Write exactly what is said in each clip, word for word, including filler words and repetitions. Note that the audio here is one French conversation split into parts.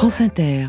France Inter.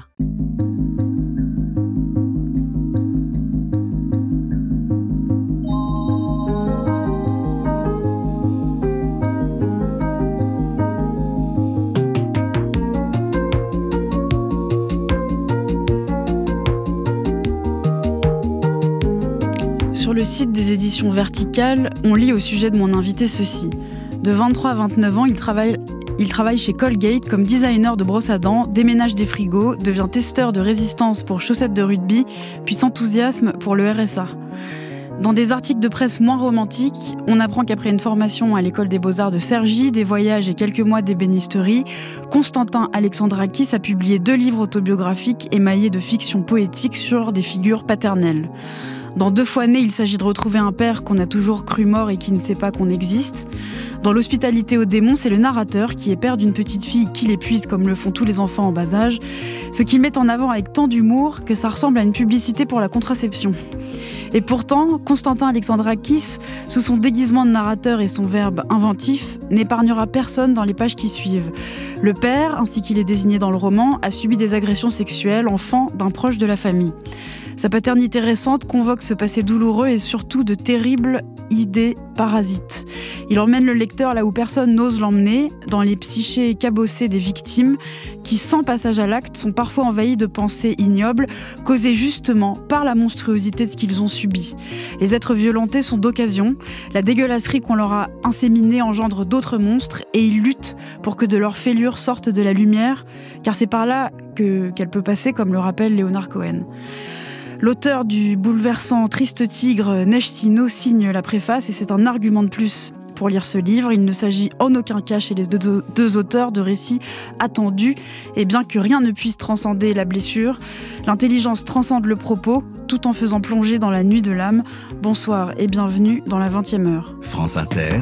Sur le site des éditions Verticales, on lit au sujet de mon invité ceci. De vingt-trois à vingt-neuf ans, il travaille, il travaille chez Colgate comme designer de brosse à dents, déménage des frigos, devient testeur de résistance pour chaussettes de rugby, puis s'enthousiasme pour le R S A. Dans des articles de presse moins romantiques, on apprend qu'après une formation à l'école des beaux-arts de Cergy, des voyages et quelques mois d'ébénisterie, Constantin Alexandrakis a publié deux livres autobiographiques émaillés de fiction poétique sur des figures paternelles. Dans Deux fois né, il s'agit de retrouver un père qu'on a toujours cru mort et qui ne sait pas qu'on existe. Dans L'hospitalité aux démons, c'est le narrateur qui est père d'une petite fille qui l'épuise comme le font tous les enfants en bas âge, ce qu'il met en avant avec tant d'humour que ça ressemble à une publicité pour la contraception. Et pourtant, Constantin Alexandrakis, sous son déguisement de narrateur et son verbe inventif, n'épargnera personne dans les pages qui suivent. Le père, ainsi qu'il est désigné dans le roman, a subi des agressions sexuelles, enfant d'un proche de la famille. Sa paternité récente convoque ce passé douloureux et surtout de terribles idées parasites. Il emmène le lecteur là où personne n'ose l'emmener, dans les psychés cabossés des victimes qui, sans passage à l'acte, sont parfois envahis de pensées ignobles, causées justement par la monstruosité de ce qu'ils ont subi. Les êtres violentés sont d'occasion, la dégueulasserie qu'on leur a inséminée engendre d'autres monstres et ils luttent pour que de leurs fêlures sortent de la lumière, car c'est par là que, qu'elle peut passer, comme le rappelle Leonard Cohen. L'auteur du bouleversant Triste Tigre, Neige Sino, signe la préface et c'est un argument de plus pour lire ce livre. Il ne s'agit en aucun cas chez les deux, deux auteurs de récits attendus et bien que rien ne puisse transcender la blessure, l'intelligence transcende le propos tout en faisant plonger dans la nuit de l'âme. Bonsoir et bienvenue dans la vingtième heure. France Inter,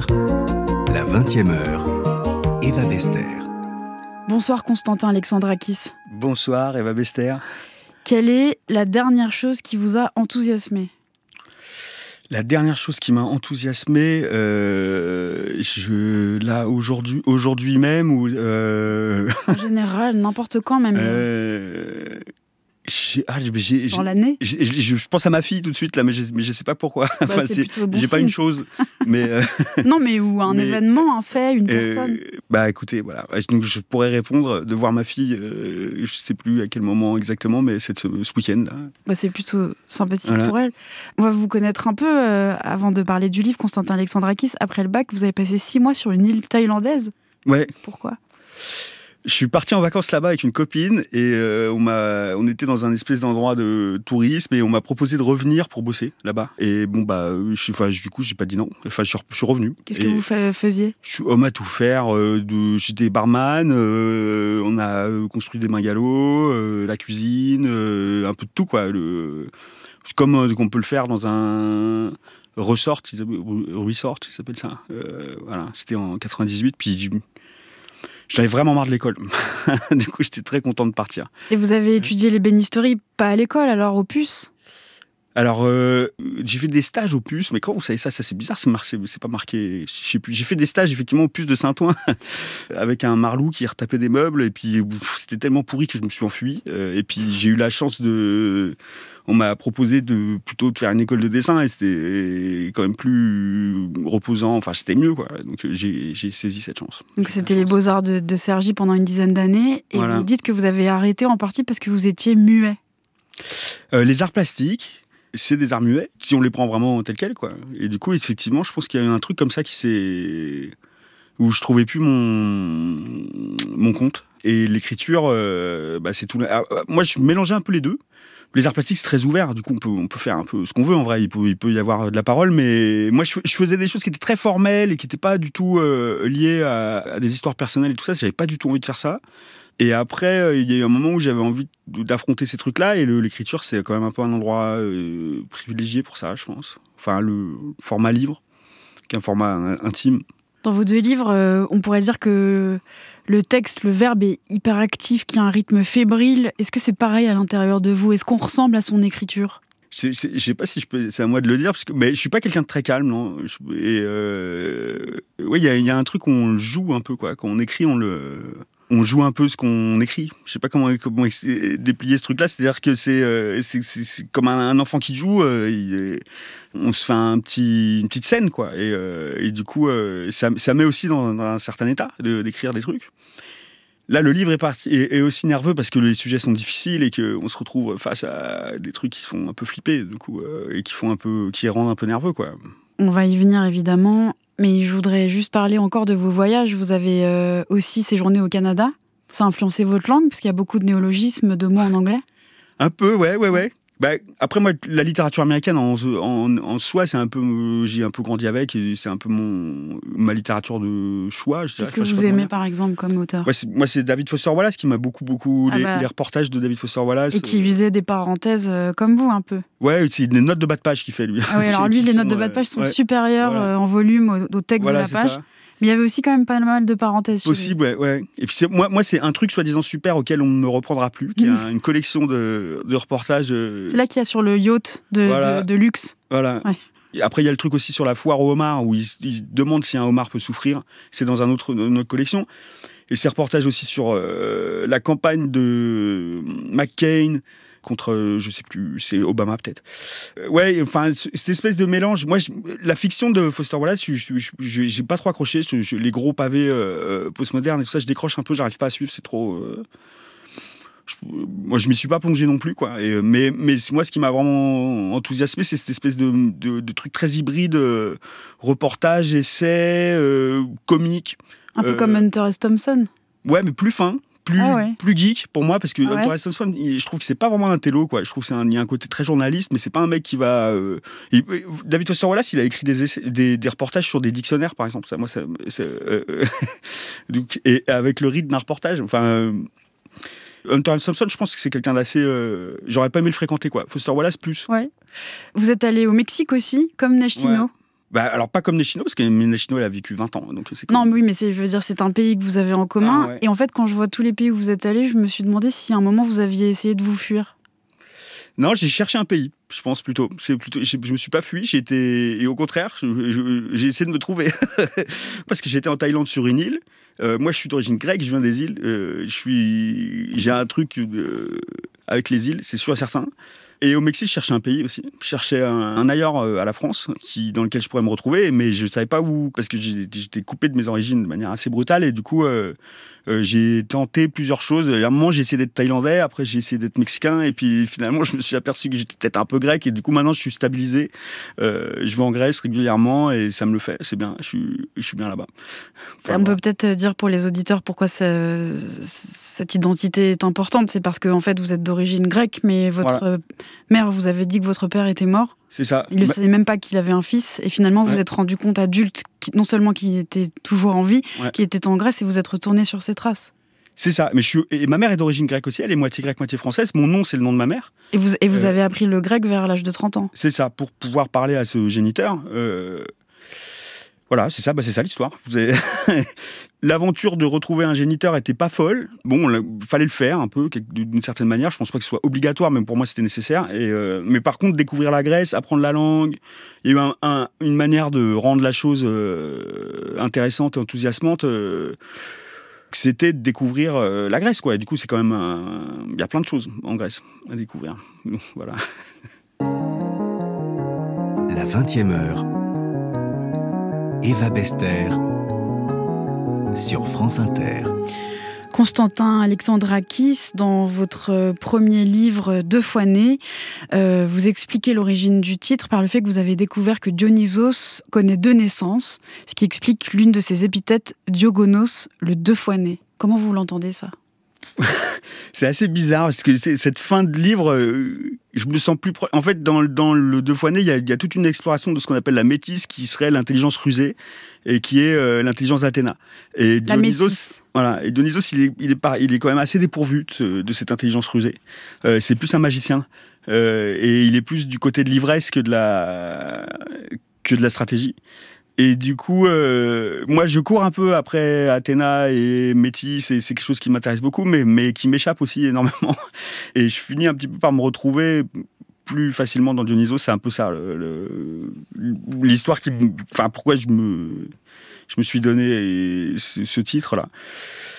la vingtième heure, Eva Bester. Bonsoir Constantin Alexandrakis. Bonsoir Eva Bester. Quelle est la dernière chose qui vous a enthousiasmé ? La dernière chose qui m'a enthousiasmé, euh, je, là, aujourd'hui, aujourd'hui même, ou... Euh... En général, n'importe quand même. Euh... J'ai, ah, j'ai, Dans l'année j'ai, j'ai, Je pense à ma fille tout de suite, là, mais je ne sais pas pourquoi. Bah, enfin, c'est c'est, plutôt bon j'ai signe. pas une chose. Mais, euh... non, mais ou un mais, événement, un fait, une euh, personne. Bah écoutez, voilà. Donc, je pourrais répondre de voir ma fille, euh, je ne sais plus à quel moment exactement, mais c'est ce, ce week-end. Là. Bah, c'est plutôt sympathique voilà. pour elle. On va vous connaître un peu euh, avant de parler du livre, Constantin Alexandrakis. Après le bac, vous avez passé six mois sur une île thaïlandaise. Ouais. Pourquoi ? Je suis parti en vacances là-bas avec une copine et euh, on, m'a, on était dans un espèce d'endroit de tourisme et on m'a proposé de revenir pour bosser là-bas. Et bon, bah, je, enfin, du coup, j'ai pas dit non. Enfin, je suis, je suis revenu. Qu'est-ce et que vous fa- faisiez ? Je suis homme à tout faire. Euh, de, j'étais barman, euh, on a construit des bungalows, euh, la cuisine, euh, un peu de tout, quoi. Le, comme euh, qu'on peut le faire dans un resort, ils appellent, resort, ils s'appellent ça. Euh, voilà, c'était en quatre-vingt-dix-huit, puis... J'avais vraiment marre de l'école. Du coup, j'étais très content de partir. Et vous avez étudié l'ébénisterie, pas à l'école, alors au Puce ? Alors, euh, j'ai fait des stages au Puce, mais quand vous savez ça, ça c'est bizarre, c'est, marqué, c'est pas marqué. Je sais plus. J'ai fait des stages effectivement au Puce de Saint-Ouen avec un marlou qui retapait des meubles, et puis pff, c'était tellement pourri que je me suis enfui. Euh, et puis j'ai eu la chance de. On m'a proposé de plutôt de faire une école de dessin et c'était quand même plus reposant. Enfin, c'était mieux, quoi. Donc j'ai, j'ai saisi cette chance. Donc j'ai c'était les Beaux-Arts de, de Cergy pendant une dizaine d'années, et voilà. Vous dites que vous avez arrêté en partie parce que vous étiez muet. Euh, les arts plastiques, c'est des arts muets, si on les prend vraiment tels quels, quoi. Et du coup, effectivement, je pense qu'il y a eu un truc comme ça qui s'est... où je trouvais plus mon, mon compte. Et l'écriture, euh, bah, c'est tout... Alors, moi, je mélangeais un peu les deux. Les arts plastiques, c'est très ouvert. Du coup, on peut, on peut faire un peu ce qu'on veut, en vrai. Il peut, il peut y avoir de la parole. Mais moi, je, je faisais des choses qui étaient très formelles et qui n'étaient pas du tout euh, liées à, à des histoires personnelles et tout ça. J'avais pas du tout envie de faire ça. Et après, il y a eu un moment où j'avais envie d'affronter ces trucs-là. Et le, l'écriture, c'est quand même un peu un endroit euh, privilégié pour ça, je pense. Enfin, le format livre, qui est un format intime. Dans vos deux livres, euh, on pourrait dire que le texte, le verbe est hyperactif, qu'il y a un rythme fébrile. Est-ce que c'est pareil à l'intérieur de vous ? Est-ce qu'on ressemble à son écriture ? Je ne sais pas si je peux, c'est à moi de le dire, parce que, mais je ne suis pas quelqu'un de très calme. Non, je, et euh, oui, il y, y a un truc où on le joue un peu, quoi. Quand on écrit, on le... on joue un peu ce qu'on écrit. Je sais pas comment, comment déplier ce truc-là. C'est-à-dire que c'est, euh, c'est, c'est, c'est comme un, un enfant qui joue. Euh, il, on se fait un petit, une petite scène, quoi. Et, euh, et du coup, euh, ça, ça met aussi dans, dans un certain état de, d'écrire des trucs. Là, le livre est, parti, est, est aussi nerveux parce que les sujets sont difficiles et qu'on se retrouve face à des trucs qui font un peu flipper, du coup, euh, et qui font un peu, qui rendent un peu nerveux, quoi. On va y venir évidemment, mais je voudrais juste parler encore de vos voyages. Vous avez euh, aussi séjourné au Canada. Ça a influencé votre langue parce qu'il y a beaucoup de néologismes, de mots en anglais. Un peu, ouais, ouais, ouais. Bah, après, moi, la littérature américaine en, en, en soi, c'est un peu, euh, j'ai un peu grandi avec et c'est un peu mon, ma littérature de choix. Je dirais. Qu'est-ce que enfin, vous aimez, par exemple, comme auteur? Ouais, c'est, Moi, c'est David Foster Wallace qui m'a beaucoup, beaucoup. Ah les, bah. les reportages de David Foster Wallace. Et qui lisait des parenthèses euh, comme vous, un peu. Ouais, c'est des notes de bas de page qu'il fait, lui. Ah oui, alors lui, les notes de bas de page sont ouais, supérieures voilà. euh, en volume au, au texte voilà, de la page. Ça. Mais il y avait aussi quand même pas mal de parenthèses. Possible, ouais, ouais. Et puis c'est, moi, moi, c'est un truc soi-disant super auquel on ne me reprendra plus, qui est un, une collection de, de reportages. Euh... C'est là qu'il y a sur le yacht de, voilà. de, de luxe. Voilà. Ouais. Et après, il y a le truc aussi sur la foire au homard, où ils, ils demandent si un homard peut souffrir. C'est dans un autre, une autre collection. Et ces reportages aussi sur euh, la campagne de McCain contre, euh, je sais plus, c'est Obama peut-être. Euh, ouais, enfin, cette espèce de mélange. Moi, je, la fiction de Foster Wallace, je, je, je, j'ai pas trop accroché. Je, je, les gros pavés euh, postmodernes et tout ça, je décroche un peu, j'arrive pas à suivre, c'est trop. Euh, je, moi, je m'y suis pas plongé non plus, quoi. Et, mais, mais moi, ce qui m'a vraiment enthousiasmé, c'est cette espèce de, de, de truc très hybride, euh, reportage, essai, euh, comique. Un peu euh, comme Hunter S. Thompson. Ouais, mais plus fin. Plus, ah ouais. plus geek pour moi parce que ah ouais. Hunter S. Thompson, je trouve que c'est pas vraiment un télo, quoi. Je trouve qu'il y a un côté très journaliste, mais c'est pas un mec qui va. Euh... Et, David Foster Wallace, il a écrit des, essais, des, des reportages sur des dictionnaires, par exemple. Ça, moi, ça, euh... Donc, et avec le rythme d'un reportage. Enfin, euh... Hunter S. Thompson, je pense que c'est quelqu'un d'assez. Euh... J'aurais pas aimé le fréquenter, quoi. Foster Wallace plus. Ouais. Vous êtes allé au Mexique aussi, comme Nechino. Ouais. Bah, alors, pas comme Nechino, parce que Nechino, elle a vécu vingt ans. Donc c'est comme... Non, mais oui, mais c'est, je veux dire, c'est un pays que vous avez en commun. Ah, ouais. Et en fait, quand je vois tous les pays où vous êtes allés, je me suis demandé si à un moment, vous aviez essayé de vous fuir. Non, j'ai cherché un pays, je pense plutôt. C'est plutôt je, je me suis pas fui, j'ai été... Et au contraire, je, je, j'ai essayé de me trouver. Parce que j'étais en Thaïlande sur une île. Euh, moi, je suis d'origine grecque, je viens des îles. Euh, je suis... J'ai un truc euh, avec les îles, c'est sûr et certain. Et au Mexique, je cherchais un pays aussi. Je cherchais un, un ailleurs à la France, qui, dans lequel je pourrais me retrouver, mais je ne savais pas où, parce que j'étais coupé de mes origines de manière assez brutale, et du coup, euh, euh, j'ai tenté plusieurs choses. Et à un moment, j'ai essayé d'être thaïlandais, après j'ai essayé d'être mexicain, et puis finalement, je me suis aperçu que j'étais peut-être un peu grec, et du coup, maintenant, je suis stabilisé. Euh, je vais en Grèce régulièrement, et ça me le fait. C'est bien, je suis, je suis bien là-bas. Enfin, on voilà. peut peut-être dire pour les auditeurs pourquoi ça, cette identité est importante. C'est parce que, en fait, vous êtes d'origine grecque, mais votre... Voilà. Mère, vous avez dit que votre père était mort. C'est ça. Il ne bah... savait même pas qu'il avait un fils. Et finalement, vous ouais. êtes rendu compte adulte, qui, non seulement qu'il était toujours en vie, ouais. qu'il était en Grèce, et vous êtes retourné sur ses traces. C'est ça. Mais je suis... Et ma mère est d'origine grecque aussi. Elle est moitié grecque, moitié française. Mon nom, c'est le nom de ma mère. Et vous, et vous euh... avez appris le grec vers l'âge de trente ans. C'est ça, pour pouvoir parler à ce géniteur. Euh... Voilà, c'est ça, bah c'est ça l'histoire. Vous avez... L'aventure de retrouver un géniteur était pas folle. Bon, il fallait le faire un peu, d'une certaine manière. Je pense pas que ce soit obligatoire, mais pour moi c'était nécessaire. Et euh... Mais par contre, découvrir la Grèce, apprendre la langue, il y a eu un, un, une manière de rendre la chose euh, intéressante et enthousiasmante. Euh... C'était de découvrir euh, la Grèce, quoi. Et du coup, c'est quand même un... il y a plein de choses en Grèce à découvrir. Voilà. La vingtième heure. Eva Bester sur France Inter. Constantin Alexandrakis, dans votre premier livre Deux fois né, euh, vous expliquez l'origine du titre par le fait que vous avez découvert que Dionysos connaît deux naissances, ce qui explique l'une de ses épithètes, Diogonos, le deux fois né. Comment vous l'entendez, ça ? C'est assez bizarre, parce que cette fin de livre, euh, je me sens plus... Pro... En fait, dans, dans le Deux fois né, il y, y a toute une exploration de ce qu'on appelle la métisse, qui serait l'intelligence rusée, et qui est euh, l'intelligence d'Athéna. Et la Dionysos, métisse. Voilà, et Dionysos, il est, il, est pas, il est quand même assez dépourvu de, de cette intelligence rusée. Euh, c'est plus un magicien, euh, et il est plus du côté de l'ivresse que de la, que de la stratégie. Et du coup, euh, moi, je cours un peu après Athéna et Métis, et c'est quelque chose qui m'intéresse beaucoup, mais, mais qui m'échappe aussi énormément. Et je finis un petit peu par me retrouver plus facilement dans Dionysos. C'est un peu ça, le, le, l'histoire qui... Enfin, pourquoi je me, je me suis donné ce, ce titre-là.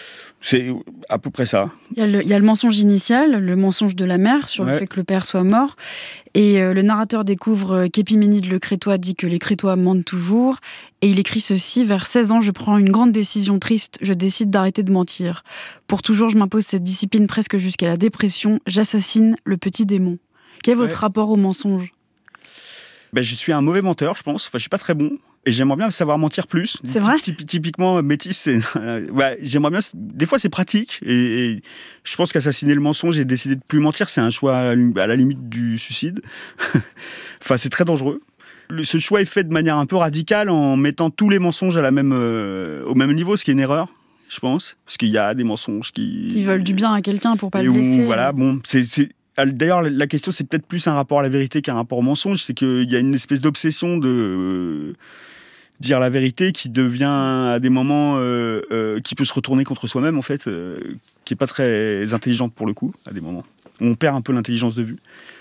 C'est à peu près ça. Il y a le, il y a le mensonge initial, le mensonge de la mère sur ouais. le fait que le père soit mort. Et euh, le narrateur découvre qu'Épiménide le Crétois dit que les Crétois mentent toujours. Et il écrit ceci: vers seize ans, je prends une grande décision triste. Je décide d'arrêter de mentir. Pour toujours, je m'impose cette discipline presque jusqu'à la dépression. J'assassine le petit démon. Quel est votre ouais. rapport au mensonge ? Ben, je suis un mauvais menteur, je pense. Enfin, je suis pas très bon. Et j'aimerais bien savoir mentir plus. C'est vrai. Typ- Typiquement, métis, c'est... ouais, j'aimerais bien... Des fois, c'est pratique. Et, et je pense qu'assassiner le mensonge et décider de plus mentir, c'est un choix à la limite du suicide. Enfin, c'est très dangereux. Le, ce choix est fait de manière un peu radicale en mettant tous les mensonges à la même, euh, au même niveau, ce qui est une erreur, je pense. Parce qu'il y a des mensonges qui... Qui veulent du bien à quelqu'un pour pas et le blesser. Où, voilà, bon, c'est... c'est... D'ailleurs, la question, c'est peut-être plus un rapport à la vérité qu'un rapport au mensonge. C'est qu'il y a une espèce d'obsession de euh, dire la vérité qui devient à des moments euh, euh, qui peut se retourner contre soi-même, en fait, euh, qui n'est pas très intelligente pour le coup, à des moments. On perd un peu l'intelligence de vue.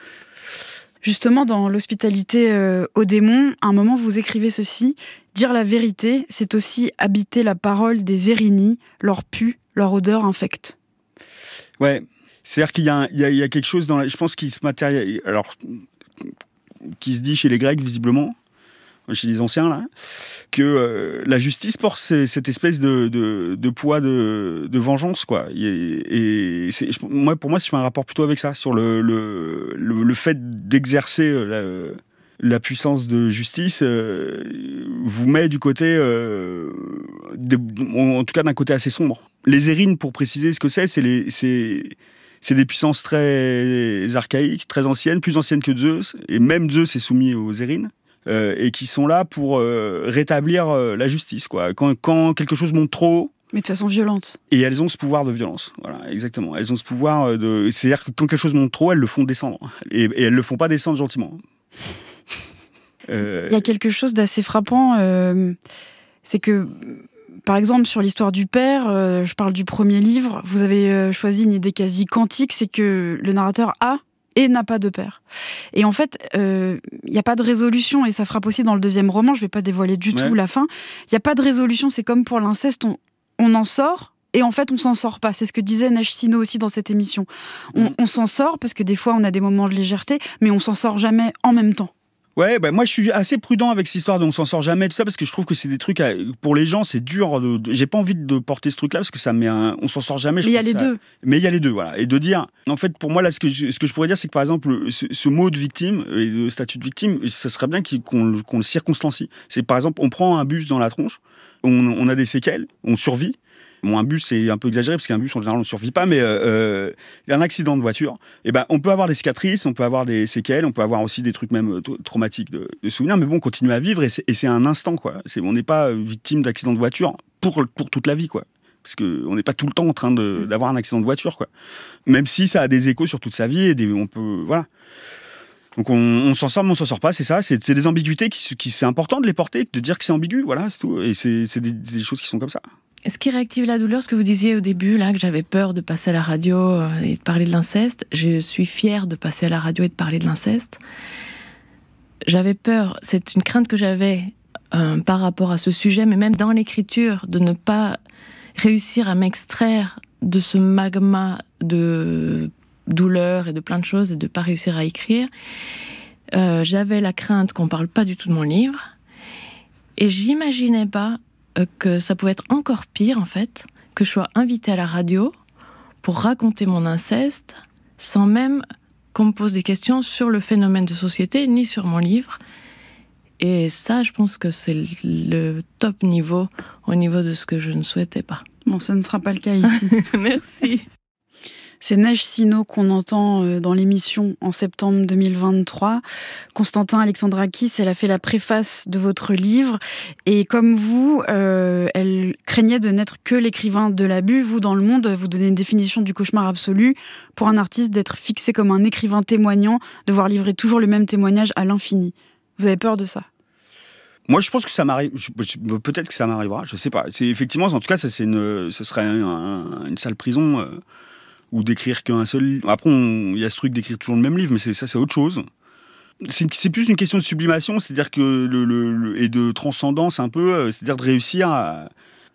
Justement, dans l'hospitalité euh, aux démons, à un moment, vous écrivez ceci: dire la vérité, c'est aussi habiter la parole des Érini, leur pu, leur odeur infecte. Ouais. C'est-à-dire qu'il y a, il y a, il y a quelque chose dans la, je pense qui se matérialise, alors qui se dit chez les Grecs visiblement, chez les anciens là, que euh, la justice porte cette espèce de, de, de poids de, de vengeance quoi. Et, et c'est, moi pour moi je fais un rapport plutôt avec ça sur le le, le, le fait d'exercer la, la puissance de justice euh, vous met du côté euh, de, en tout cas d'un côté assez sombre. Les Érines, pour préciser ce que c'est, c'est les c'est C'est des puissances très archaïques, très anciennes, plus anciennes que Zeus, et même Zeus est soumis aux Érines, euh, et qui sont là pour euh, rétablir euh, la justice, quoi. Quand, quand quelque chose monte trop haut. Mais de façon violente. Et elles ont ce pouvoir de violence, voilà, exactement. Elles ont ce pouvoir de... C'est-à-dire que quand quelque chose monte trop, elles le font descendre. Et, et elles le font pas descendre gentiment. euh... Il y a quelque chose d'assez frappant, euh, c'est que... Par exemple, sur l'histoire du père, euh, je parle du premier livre, vous avez euh, choisi une idée quasi quantique, c'est que le narrateur a et n'a pas de père. Et en fait, il euh, n'y a pas de résolution, et ça frappe aussi dans le deuxième roman, je ne vais pas dévoiler du ouais. tout la fin, il n'y a pas de résolution, c'est comme pour l'inceste, on, on en sort, et en fait on s'en sort pas. C'est ce que disait Neige Sino aussi dans cette émission. On, mmh. on s'en sort, parce que des fois on a des moments de légèreté, mais on s'en sort jamais en même temps. Ouais, bah moi je suis assez prudent avec cette histoire de on s'en sort jamais, tout ça, parce que je trouve que c'est des trucs, à, pour les gens, c'est dur. De, de, j'ai pas envie de porter ce truc-là, parce que ça met un. On s'en sort jamais. Mais il y a les ça, deux. Mais il y a les deux, voilà. Et de dire. En fait, pour moi, là, ce que je, ce que je pourrais dire, c'est que par exemple, ce, ce mot de victime, et le statut de victime, ça serait bien qu'on, qu'on le circonstancie. C'est par exemple, on prend un bus dans la tronche, on, on a des séquelles, on survit. Bon, un bus, c'est un peu exagéré, parce qu'un bus, en général, on ne survit pas, mais euh, un accident de voiture, et ben, on peut avoir des cicatrices, on peut avoir des séquelles, on peut avoir aussi des trucs même traumatiques de, de souvenirs, mais bon, on continue à vivre, et c'est, et c'est un instant, quoi. C'est, on n'est pas victime d'accident de voiture pour, pour toute la vie, quoi. Parce qu'on n'est pas tout le temps en train de, d'avoir un accident de voiture, quoi. Même si ça a des échos sur toute sa vie, et des, on peut... Voilà. Donc on, on s'en sort, mais on s'en sort pas, c'est ça. C'est, c'est des ambiguïtés qui, qui, c'est important de les porter, de dire que c'est ambigu, voilà, c'est tout. Et c'est, c'est des, des choses qui sont comme ça. Ce qui réactive la douleur, ce que vous disiez au début, là, que j'avais peur de passer à la radio et de parler de l'inceste, je suis fière de passer à la radio et de parler de l'inceste. J'avais peur, c'est une crainte que j'avais euh, par rapport à ce sujet, mais même dans l'écriture, de ne pas réussir à m'extraire de ce magma de douleur et de plein de choses et de ne pas réussir à écrire. Euh, j'avais la crainte qu'on ne parle pas du tout de mon livre, et j'imaginais pas que ça pouvait être encore pire, en fait, que je sois invitée à la radio pour raconter mon inceste sans même qu'on me pose des questions sur le phénomène de société, ni sur mon livre. Et ça, je pense que c'est le top niveau, au niveau de ce que je ne souhaitais pas. Bon, ce ne sera pas le cas ici. Merci. C'est Neige Sino qu'on entend dans l'émission en septembre deux mille vingt-trois. Constantin Alexandrakis, elle a fait la préface de votre livre. Et comme vous, euh, elle craignait de n'être que l'écrivain de l'abus. Vous, dans Le Monde, vous donnez une définition du cauchemar absolu pour un artiste d'être fixé comme un écrivain témoignant, devoir livrer toujours le même témoignage à l'infini. Vous avez peur de ça ? Moi, je pense que ça m'arrive. Peut-être que ça m'arrivera. Je sais pas. C'est effectivement, en tout cas, ça, c'est une, ce serait un, un, une sale prison. Euh... ou d'écrire qu'un seul... Après, il y a ce truc d'écrire toujours le même livre, mais c'est, ça, c'est autre chose. C'est, c'est plus une question de sublimation, c'est-à-dire que le, le, le, et de transcendance un peu, c'est-à-dire de réussir à,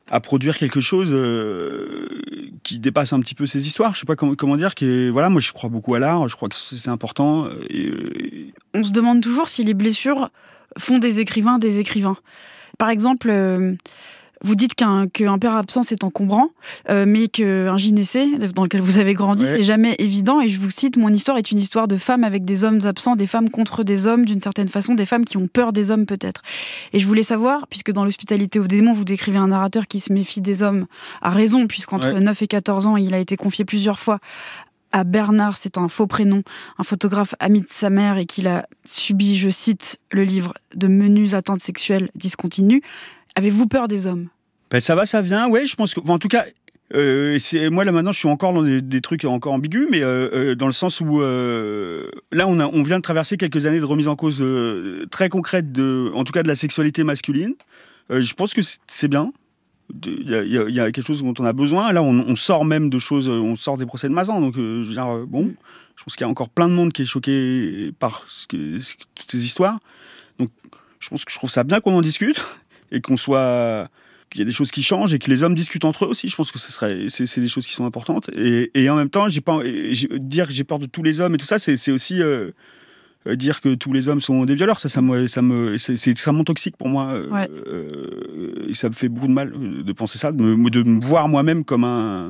à produire quelque chose euh, qui dépasse un petit peu ces histoires. Je sais pas comment, comment dire. Que, voilà, moi, je crois beaucoup à l'art. Je crois que c'est important. Et, et... On se demande toujours si les blessures font des écrivains des écrivains. Par exemple, euh, vous dites qu'un, qu'un père absent, c'est encombrant, euh, mais qu'un gynécée, dans lequel vous avez grandi, ouais. c'est jamais évident. Et je vous cite, mon histoire est une histoire de femmes avec des hommes absents, des femmes contre des hommes, d'une certaine façon, des femmes qui ont peur des hommes peut-être. Et je voulais savoir, puisque dans l'Hospitalité aux démons, vous décrivez un narrateur qui se méfie des hommes à raison, puisqu'entre ouais. neuf et quatorze ans, il a été confié plusieurs fois à Bernard, c'est un faux prénom, un photographe ami de sa mère, et qu'il a subi, je cite, le livre de menues atteintes sexuelles discontinues. Avez-vous peur des hommes ? Ben ça va, ça vient, ouais, je pense que... En tout cas, euh, c'est, moi là maintenant, je suis encore dans des, des trucs encore ambigus, mais euh, euh, dans le sens où... Euh, là, on, a, on vient de traverser quelques années de remise en cause euh, très concrète, de, en tout cas de la sexualité masculine. Euh, je pense que c'est, c'est bien. Il y, a, il y a quelque chose dont on a besoin. Là, on, on sort même de choses... On sort des procès de Mazan, donc euh, je veux dire, euh, bon... Je pense qu'il y a encore plein de monde qui est choqué par ce que, ce, toutes ces histoires. Donc, je pense que je trouve ça bien qu'on en discute et qu'on soit... qu'il y a des choses qui changent et que les hommes discutent entre eux aussi. Je pense que ce serait, c'est, c'est des choses qui sont importantes. Et, et en même temps, j'ai pas, j'ai, dire que j'ai peur de tous les hommes et tout ça, c'est, c'est aussi euh, dire que tous les hommes sont des violeurs. Ça, ça me, ça me, c'est, c'est extrêmement toxique pour moi. Ouais. Euh, et ça me fait beaucoup de mal de penser ça, de me, de me voir moi-même comme un,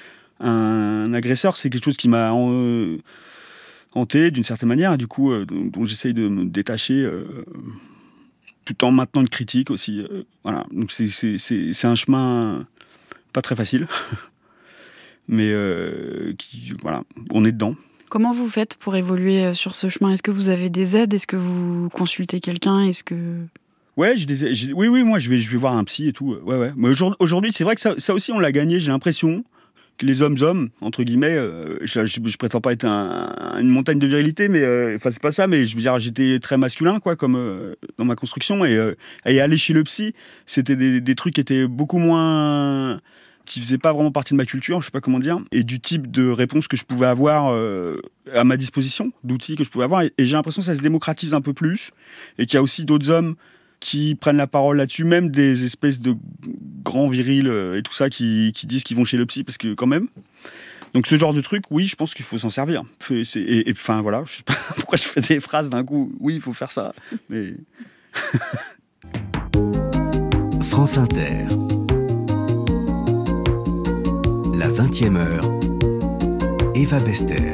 un agresseur. C'est quelque chose qui m'a euh, hanté d'une certaine manière. Et du coup, euh, dont, dont j'essaye de me détacher... Euh, tout en maintenant une critique aussi. Euh, voilà. Donc c'est, c'est, c'est, c'est un chemin pas très facile, mais euh, qui, voilà, on est dedans. Comment vous faites pour évoluer sur ce chemin ? Est-ce que vous avez des aides ? Est-ce que vous consultez quelqu'un ? Est-ce que... Ouais, j'ai des, j'ai, oui, oui, moi je vais, je vais voir un psy et tout. Ouais, ouais. Mais aujourd'hui, c'est vrai que ça, ça aussi on l'a gagné, j'ai l'impression. Les hommes hommes entre guillemets, euh, je, je, je prétends pas être un, une montagne de virilité, mais euh, enfin c'est pas ça, mais je veux dire j'étais très masculin quoi, comme euh, dans ma construction, et, euh, et aller chez le psy, c'était des, des trucs qui étaient beaucoup moins, qui faisaient pas vraiment partie de ma culture, je sais pas comment dire, et du type de réponse que je pouvais avoir euh, à ma disposition, d'outils que je pouvais avoir, et, et j'ai l'impression que ça se démocratise un peu plus, et qu'il y a aussi d'autres hommes qui prennent la parole là-desdessus, même des espèces de grands virils euh, et tout ça qui, qui disent qu'ils vont chez le psy, parce que quand même. Donc ce genre de truc, oui, je pense qu'il faut s'en servir. C'est, et enfin voilà, je sais pas pourquoi je fais des phrases d'un coup, oui, il faut faire ça, mais... France Inter. La vingtième heure. Eva Bester.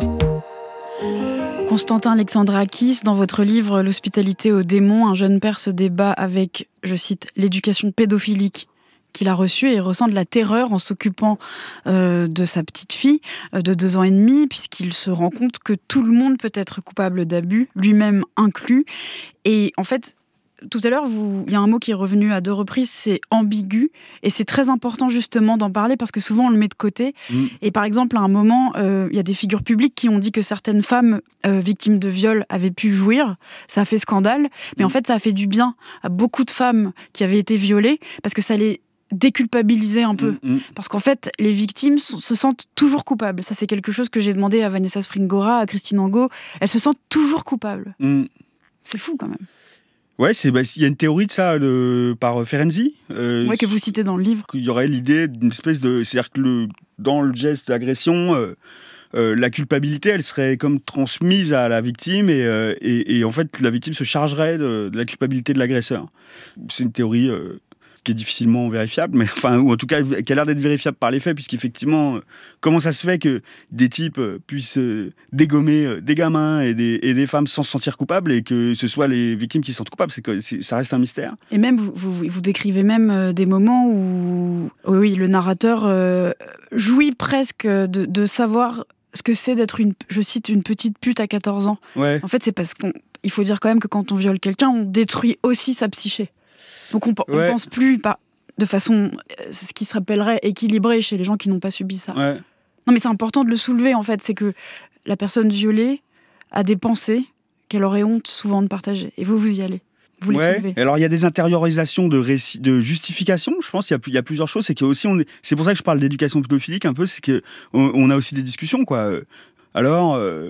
Constantin Alexandrakis, dans votre livre « L'Hospitalité aux démons », un jeune père se débat avec, je cite, « l'éducation pédophilique » qu'il a reçue et ressent de la terreur en s'occupant euh, de sa petite fille euh, de deux ans et demi, puisqu'il se rend compte que tout le monde peut être coupable d'abus, lui-même inclus. Et en fait... Tout à l'heure, vous... il y a un mot qui est revenu à deux reprises, c'est ambigu. Et c'est très important justement d'en parler parce que souvent on le met de côté. Mmh. Et par exemple, à un moment, euh, il y a des figures publiques qui ont dit que certaines femmes euh, victimes de viol avaient pu jouir. Ça a fait scandale. Mais mmh. en fait, ça a fait du bien à beaucoup de femmes qui avaient été violées parce que ça les déculpabilisait un peu. Mmh. Parce qu'en fait, les victimes se sentent toujours coupables. Ça, c'est quelque chose que j'ai demandé à Vanessa Springora, à Christine Angot. Elles se sentent toujours coupables. Mmh. C'est fou quand même. Ouais, c'est bah, il y a une théorie de ça le, par Ferenczi. Euh, ouais, que vous citez dans le livre. Il y aurait l'idée d'une espèce de, c'est-à-dire que le, dans le geste d'agression, euh, euh, la culpabilité, elle serait comme transmise à la victime et, euh, et, et en fait, la victime se chargerait de, de la culpabilité de l'agresseur. C'est une théorie euh, qui est difficilement vérifiable, mais enfin, ou en tout cas, qui a l'air d'être vérifiable par les faits, puisqu'effectivement, euh, comment ça se fait que des types euh, puissent euh, dégommer euh, des gamins et des, et des femmes sans se sentir coupables et que ce soit les victimes qui se sentent coupables, c'est que c'est, ça reste un mystère. Et même, vous, vous, vous décrivez même euh, des moments où, oui, le narrateur euh, jouit presque de, de savoir ce que c'est d'être une, je cite, une petite pute à quatorze ans. Ouais. En fait, c'est parce qu'il faut dire quand même que quand on viole quelqu'un, on détruit aussi sa psyché. Donc on ne ouais. pense plus pas de façon, ce qui se rappellerait équilibrée chez les gens qui n'ont pas subi ça. Ouais. Non mais c'est important de le soulever en fait, c'est que la personne violée a des pensées qu'elle aurait honte souvent de partager. Et vous, vous y allez. Vous les ouais. soulevez. Alors il y a des intériorisations de, récit, de justification, je pense qu'il y a, il y a plusieurs choses. C'est, que aussi on est, c'est pour ça que je parle d'éducation pédophilique un peu, c'est qu'on on a aussi des discussions, quoi. Alors... Euh,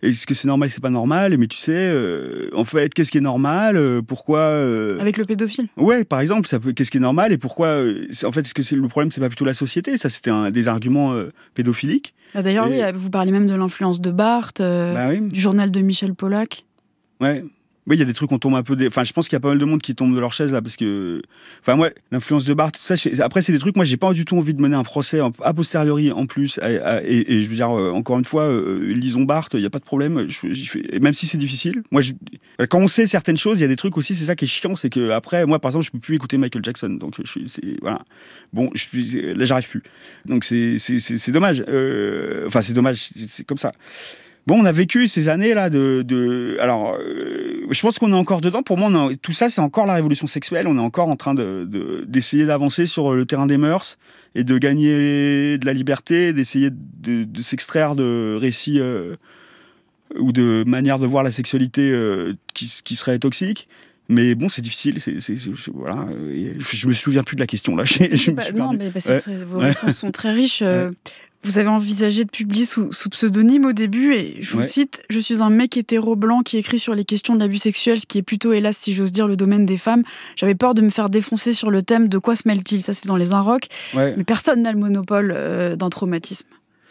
est-ce que c'est normal, c'est pas normal, mais tu sais, euh, en fait, qu'est-ce qui est normal, euh, pourquoi... Euh... Avec le pédophile. Ouais, par exemple, ça peut, qu'est-ce qui est normal et pourquoi... Euh, en fait, est-ce que c'est, le problème, c'est pas plutôt la société? Ça, c'était un des arguments euh, pédophiliques. Ah, d'ailleurs, et... oui, vous parlez même de l'influence de Barthes, euh, bah, oui. du journal de Michel Pollack. Ouais. Oui, il y a des trucs, on tombe un peu... Des... Enfin, je pense qu'il y a pas mal de monde qui tombe de leur chaise, là, parce que... Enfin, moi, l'influence de Barthes, tout ça... Je... Après, c'est des trucs, moi, j'ai pas du tout envie de mener un procès a posteriori, en plus. À, à, et, et je veux dire, euh, encore une fois, euh, lisons Barthes, il n'y a pas de problème. Je, je fais... Même si c'est difficile. Moi, je... quand on sait certaines choses, il y a des trucs aussi, c'est ça qui est chiant, c'est que après, moi, par exemple, je peux plus écouter Michael Jackson. Donc, je suis... c'est... Voilà. Bon, je suis... là, j'arrive plus. Donc, c'est, c'est, c'est, c'est dommage. Euh... Enfin, c'est dommage, c'est, c'est comme ça. Bon, on a vécu ces années-là de... de... Alors, euh, je pense qu'on est encore dedans. Pour moi, on a... tout ça, c'est encore la révolution sexuelle. On est encore en train de, de, d'essayer d'avancer sur le terrain des mœurs et de gagner de la liberté, d'essayer de, de s'extraire de récits euh, ou de manières de voir la sexualité euh, qui, qui seraient toxiques. Mais bon, c'est difficile. C'est, c'est, c'est, voilà. Je me souviens plus de la question, là. Je, je bah, me suis non, perdu. mais bah, c'est ouais. très... vos ouais. réponses sont très riches. Euh... Ouais. Vous avez envisagé de publier sous, sous pseudonyme au début, et je vous ouais. cite « Je suis un mec hétéro blanc qui écrit sur les questions de l'abus sexuel, ce qui est plutôt, hélas, si j'ose dire, le domaine des femmes. J'avais peur de me faire défoncer sur le thème de quoi se mêle-t-il ?» Ça, c'est dans Les Inrocks. Ouais. Mais personne n'a le monopole euh, d'un traumatisme.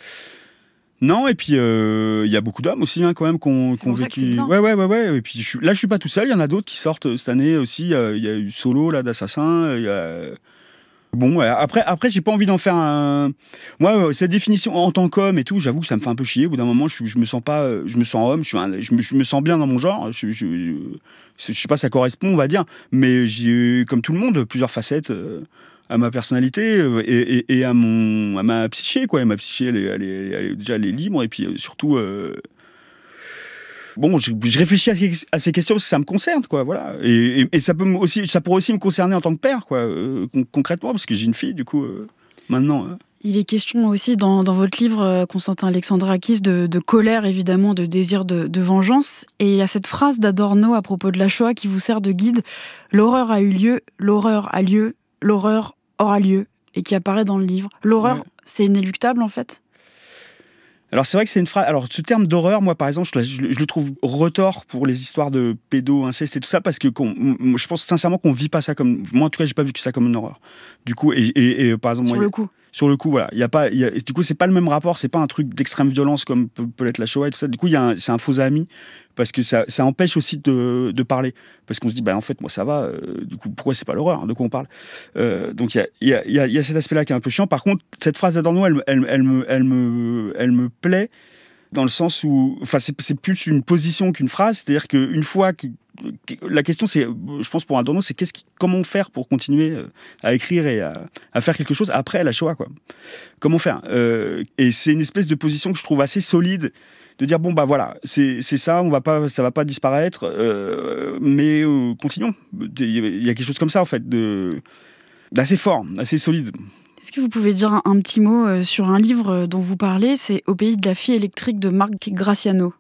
Non, et puis il euh, y a beaucoup d'hommes aussi, hein, quand même, qui ont vécu. Ouais, ouais, ouais, ouais. Et puis je, là, je suis pas tout seul. Il y en a d'autres qui sortent cette année aussi. Il y, y a eu Solo là d'Assassin. Il y a... Bon, ouais, après, après, j'ai pas envie d'en faire un. Moi, cette définition en tant qu'homme et tout, j'avoue que ça me fait un peu chier. Au bout d'un moment, je, je me sens pas, je me sens homme, je, suis un, je, me, je me sens bien dans mon genre. Je, je, je, je sais pas, ça correspond, on va dire. Mais j'ai, comme tout le monde, plusieurs facettes euh, à ma personnalité et, et, et à mon, à ma psyché, quoi. Et ma psyché, elle est, elle est, elle est, déjà, elle est libre et puis euh, surtout. Euh, Bon, je, je réfléchis à ces, à ces questions parce que ça me concerne, quoi, voilà. Et, et, et ça peut aussi, ça pourrait aussi me concerner en tant que père, quoi, euh, con- concrètement, parce que j'ai une fille, du coup, euh, maintenant. Euh. Il est question aussi dans, dans votre livre, euh, Constantin Alexandrakis, de, de colère, évidemment, de désir de, de vengeance. Et il y a cette phrase d'Adorno à propos de la Shoah qui vous sert de guide. L'horreur a eu lieu, l'horreur a lieu, l'horreur aura lieu, et qui apparaît dans le livre. L'horreur, ouais. C'est inéluctable, en fait. Alors c'est vrai que c'est une phrase. Alors ce terme d'horreur, moi par exemple, je, je, je le trouve retors pour les histoires de pédo, inceste et tout ça, parce que qu'on, je pense sincèrement qu'on vit pas ça comme. Moi en tout cas, j'ai pas vu que ça comme une horreur. Du coup, et, et, et par exemple, sur moi, le coup. Sur le coup, voilà, il y a pas. Y a, du coup, c'est pas le même rapport. C'est pas un truc d'extrême violence comme peut, peut être la Shoah et tout ça. Du coup, il y a un, c'est un faux ami parce que ça, ça empêche aussi de, de parler, parce qu'on se dit, bah en fait, moi ça va. Euh, du coup, pourquoi c'est pas l'horreur, hein, de quoi on parle. Euh, donc il y a, y, a, y, a, y a cet aspect-là qui est un peu chiant. Par contre, cette phrase d'Adorno, elle, elle, elle, me, elle me, elle me plaît. Dans le sens où, enfin, c'est, c'est plus une position qu'une phrase, c'est-à-dire qu'une fois que, que la question, c'est, je pense pour Adorno, c'est qu'est-ce qui, comment faire pour continuer à écrire et à, à faire quelque chose après la Shoah, quoi. Comment faire euh, Et c'est une espèce de position que je trouve assez solide, de dire bon bah voilà, c'est, c'est ça, on va pas, ça va pas disparaître, euh, mais euh, continuons. Il y a quelque chose comme ça en fait, de, d'assez fort, assez solide. Est-ce que vous pouvez dire un, un petit mot sur un livre dont vous parlez, c'est Au pays de la fille électrique de Marc Graciano?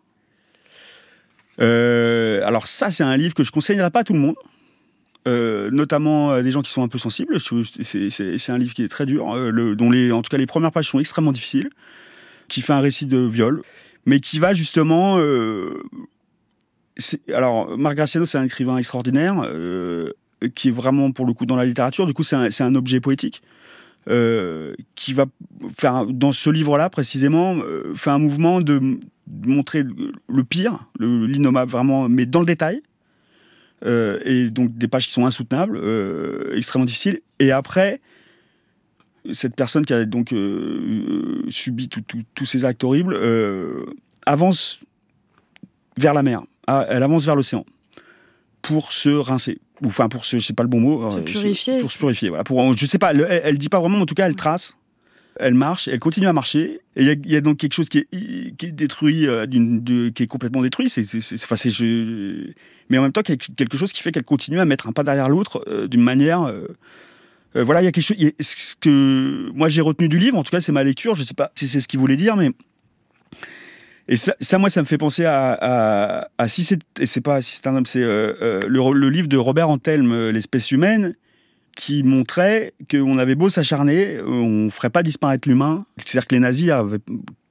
euh, Alors ça, c'est un livre que je ne conseillerais pas à tout le monde, euh, notamment à des gens qui sont un peu sensibles. C'est, c'est, c'est un livre qui est très dur, euh, le, dont les, en tout cas les premières pages sont extrêmement difficiles, qui fait un récit de viol, mais qui va justement... Euh, c'est, alors, Marc Graciano, c'est un écrivain extraordinaire, euh, qui est vraiment, pour le coup, dans la littérature. Du coup, c'est un, c'est un objet poétique. Euh, qui va faire, dans ce livre-là précisément, euh, faire un mouvement de, de montrer le pire, le, l'innommable vraiment, mais dans le détail, euh, et donc des pages qui sont insoutenables, euh, extrêmement difficiles, et après, cette personne qui a donc euh, subi tous ces actes horribles, euh, avance vers la mer, elle avance vers l'océan, pour se rincer. Enfin, pour se, c'est pas le bon mot. Se purifier. Pour se purifier, voilà. Pour, je sais pas, elle, elle dit pas vraiment, mais en tout cas, elle trace, elle marche, elle continue à marcher. Et il y, y a donc quelque chose qui est, qui est détruit, euh, d'une, de, qui est complètement détruit. C'est, c'est, c'est, enfin, c'est, je... Mais en même temps, quelque chose qui fait qu'elle continue à mettre un pas derrière l'autre, euh, d'une manière. Euh, euh, voilà, il y a quelque chose. Y a, ce que moi j'ai retenu du livre, en tout cas, c'est ma lecture. Je sais pas si c'est ce qu'il voulait dire, mais. Et ça, ça, moi, ça me fait penser à, à, à si c'est, et c'est pas si c'est un homme, c'est euh, euh, le, le livre de Robert Antelme, L'espèce humaine, qui montrait qu'on avait beau s'acharner, on ferait pas disparaître l'humain. C'est-à-dire que les nazis avaient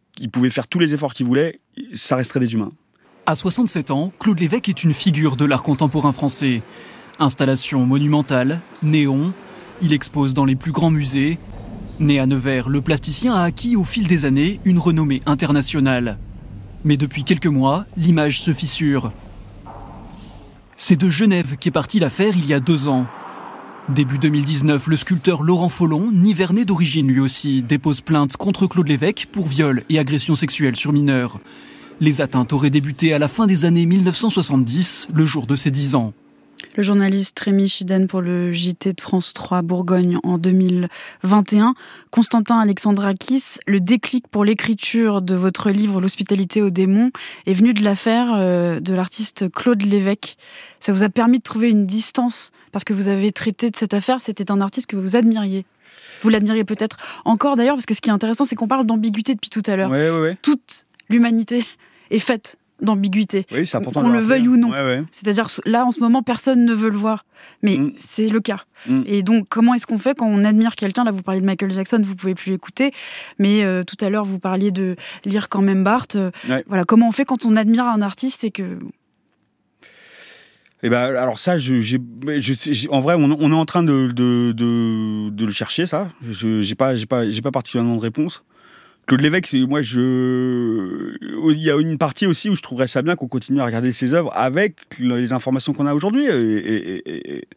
ils pouvaient faire tous les efforts qu'ils voulaient, ça resterait des humains. À soixante-sept ans, Claude Lévesque est une figure de l'art contemporain français. Installation monumentale, néon, il expose dans les plus grands musées. Né à Nevers, le plasticien a acquis au fil des années une renommée internationale. Mais depuis quelques mois, l'image se fissure. C'est de Genève qu'est partie l'affaire il y a deux ans. Début deux mille dix-neuf, le sculpteur Laurent Follon, nivernais d'origine lui aussi, dépose plainte contre Claude Lévesque pour viol et agression sexuelle sur mineurs. Les atteintes auraient débuté à la fin des années mille neuf cent soixante-dix, le jour de ses dix ans. Le journaliste Rémi Chiden pour le J T de France trois Bourgogne en deux mille vingt et un. Constantin Alexandrakis, le déclic pour l'écriture de votre livre L'hospitalité aux démons est venu de l'affaire euh, de l'artiste Claude Lévesque. Ça vous a permis de trouver une distance parce que vous avez traité de cette affaire, c'était un artiste que vous admiriez. Vous l'admiriez peut-être encore d'ailleurs parce que ce qui est intéressant c'est qu'on parle d'ambiguïté depuis tout à l'heure. Ouais, ouais, ouais. Toute l'humanité est faite d'ambiguïté, oui, c'est important qu'on le veuille ou non. Ouais, ouais. C'est-à-dire, là, en ce moment, personne ne veut le voir. Mais mm. c'est le cas. Mm. Et donc, comment est-ce qu'on fait quand on admire quelqu'un ? Là, vous parliez de Michael Jackson, vous ne pouvez plus l'écouter. Mais euh, tout à l'heure, vous parliez de lire quand même Barthes. Euh, ouais. Voilà, comment on fait quand on admire un artiste et que... Eh ben, alors ça, je, j'ai, je, j'ai, en vrai, on, on est en train de, de, de, de le chercher, ça. Je n'ai pas, j'ai pas, j'ai pas particulièrement de réponse. Claude Lévesque, moi, je... il y a une partie aussi où je trouverais ça bien qu'on continue à regarder ses œuvres avec les informations qu'on a aujourd'hui. Et, et, et,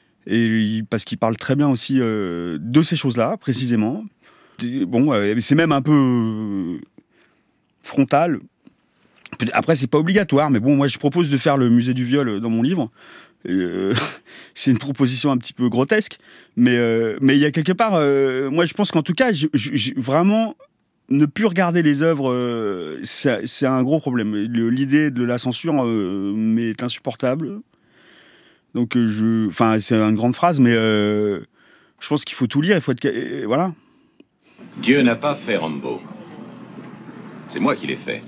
et parce qu'il parle très bien aussi euh, de ces choses-là, précisément. Bon, euh, c'est même un peu frontal. Après, c'est pas obligatoire, mais bon, moi, je propose de faire le musée du viol dans mon livre. Euh, c'est une proposition un petit peu grotesque, mais euh, mais il y a quelque part, euh, moi, je pense qu'en tout cas, je, je, je, vraiment... Ne plus regarder les œuvres, euh, c'est, c'est un gros problème. Le, l'idée de la censure euh, m'est insupportable. Donc, euh, je, enfin, c'est une grande phrase, mais euh, je pense qu'il faut tout lire. Il faut être, euh, voilà. Dieu n'a pas fait Rambo. C'est moi qui l'ai fait.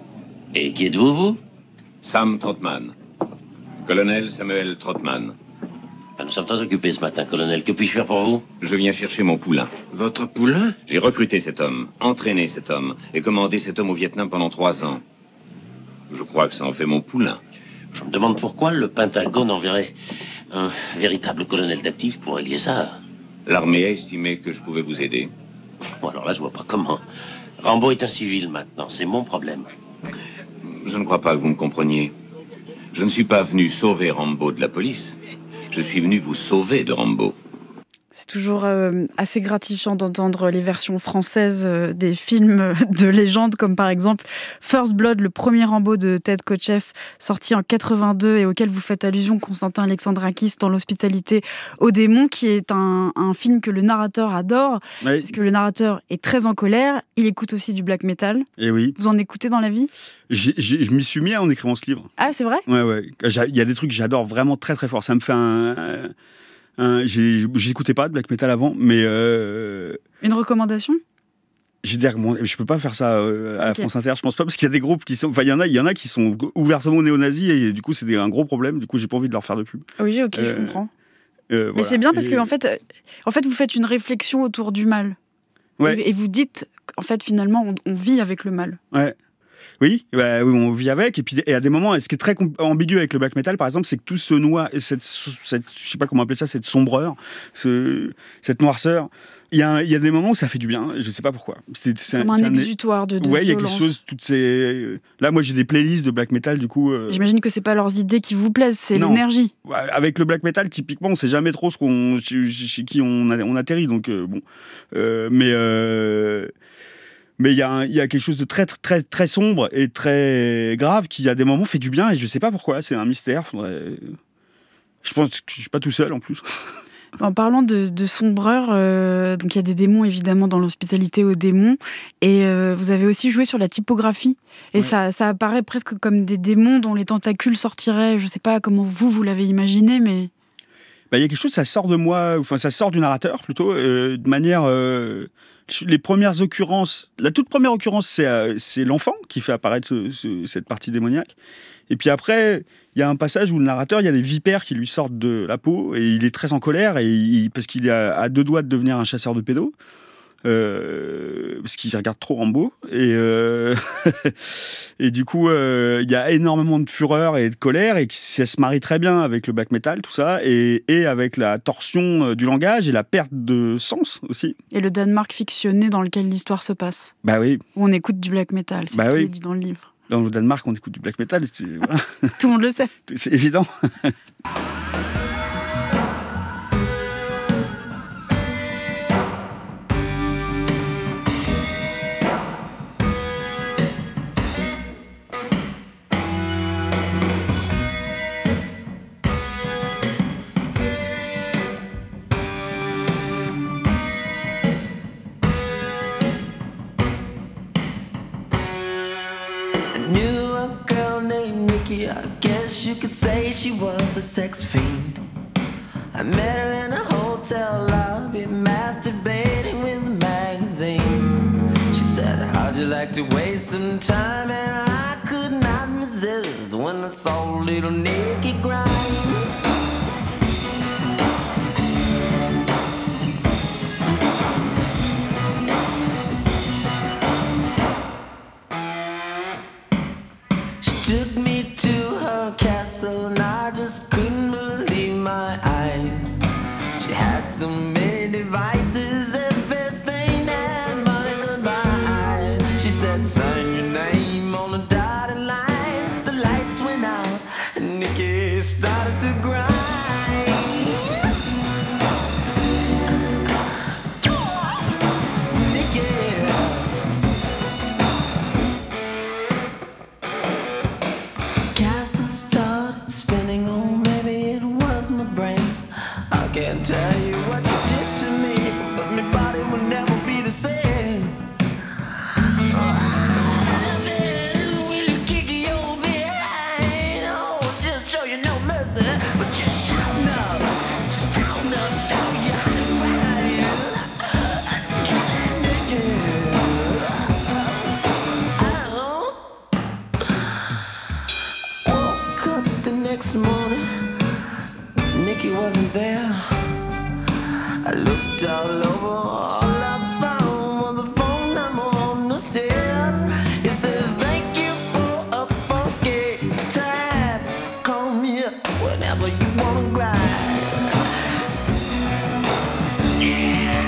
Et qui êtes-vous, vous ? Sam Trotman. Colonel Samuel Trotman. Nous sommes très occupés ce matin, colonel. Que puis-je faire pour vous ? Je viens chercher mon poulain. Votre poulain ? J'ai recruté cet homme, entraîné cet homme, et commandé cet homme au Vietnam pendant trois ans. Je crois que ça en fait mon poulain. Je me demande pourquoi le Pentagone enverrait un véritable colonel d'actifs pour régler ça. L'armée a estimé que je pouvais vous aider. Bon, alors là, je vois pas comment. Rambo est un civil maintenant, c'est mon problème. Je ne crois pas que vous me compreniez. Je ne suis pas venu sauver Rambo de la police. Je suis venu vous sauver de Rambo. C'est toujours euh, assez gratifiant d'entendre les versions françaises euh, des films de légende, comme par exemple First Blood, le premier Rambo de Ted Kotcheff, sorti en quatre-vingt-deux et auquel vous faites allusion, Constantin Alexandrakis, dans L'hospitalité aux démons, qui est un, un film que le narrateur adore, oui. Puisque le narrateur est très en colère, il écoute aussi du black metal. Et oui. Vous en écoutez dans la vie ? j'ai, j'ai, Je m'y suis mis en écrivant ce livre. Ah, c'est vrai ? Ouais, ouais. Il y a des trucs que j'adore vraiment très très fort. Ça me fait un... un... Euh, j'ai, j'écoutais pas de black metal avant, mais euh, une recommandation ? J'ai dit, bon, je peux pas faire ça euh, à okay. France Inter, je pense pas, parce qu'il y a des groupes qui sont, enfin il y en a, il y en a qui sont ouvertement néo-nazis et du coup c'est des, un gros problème. Du coup j'ai pas envie de leur faire de pub. Oui, ok, euh, je comprends. Euh, mais voilà. C'est bien parce et... que en fait, en fait vous faites une réflexion autour du mal. Ouais. Et, et vous dites, en fait finalement on, on vit avec le mal. Ouais. Oui, bah, oui, on vit avec. Et puis, et à des moments, ce qui est très ambigu avec le black metal, par exemple, c'est que tout se noie, cette, cette, je sais pas comment appeler ça, cette sombreur, ce, cette noirceur. Il y, a, il y a des moments où ça fait du bien, je sais pas pourquoi. C'est, c'est Comme un, c'est un exutoire de, de ouais, violence. Il y a quelque chose, toutes ces... Là, moi, j'ai des playlists de black metal, du coup... Euh... J'imagine que c'est pas leurs idées qui vous plaisent, c'est non. l'énergie. Avec le black metal, typiquement, on sait jamais trop ce qu'on, chez, chez qui on, a, on atterrit, donc euh, bon. Euh, mais... Euh... Mais il y, y a quelque chose de très, très, très sombre et très grave qui, à des moments, fait du bien et je ne sais pas pourquoi. C'est un mystère. Faudrait... Je pense que je ne suis pas tout seul, en plus. En parlant de, de sombreur, euh, donc il y a des démons, évidemment, dans L'hospitalité aux démons. Et euh, vous avez aussi joué sur la typographie. Et ouais. ça, ça apparaît presque comme des démons dont les tentacules sortiraient. Je ne sais pas comment vous, vous l'avez imaginé, mais... Bah, y a quelque chose, ça sort de moi, enfin ça sort du narrateur, plutôt, euh, de manière... Euh... Les premières occurrences, la toute première occurrence, c'est, euh, c'est l'enfant qui fait apparaître ce, ce, cette partie démoniaque. Et puis après, il y a un passage où le narrateur, il y a des vipères qui lui sortent de la peau et il est très en colère et il, parce qu'il est à, à deux doigts de devenir un chasseur de pédos. Euh, parce qu'ils regardent trop Rambo et, euh, et du coup il euh, y a énormément de fureur et de colère et ça se marie très bien avec le black metal, tout ça, et, et avec la torsion du langage et la perte de sens aussi. Et le Danemark fictionné dans lequel l'histoire se passe. Bah oui. Où on écoute du black metal, c'est bah ce oui. qui est dit dans le livre. Dans le Danemark, on écoute du black metal. Voilà. Tout le monde le sait. C'est évident. I guess you could say she was a sex fiend. I met her in a hotel lobby, masturbating with a magazine. She said, how'd you like to waste some time? And I could not resist when I saw little Nikki grind. Took me to her castle and I just couldn't believe my eyes. She had so many devices, everything that money could buy. She said, sign your name on a dotted line. The lights went out and Nikki started to grind. Can't tell you what you did to me, but my body will never be the same. Oh, I will you kick your behind? Oh, just show you no mercy, but just shout enough, shout enough, show you how to ride. Oh, woke up the next morning, Nikki wasn't there. I looked all over, all I found was a phone number on the stairs. It said, thank you for a funky time. Call me up whenever you wanna grind. Yeah.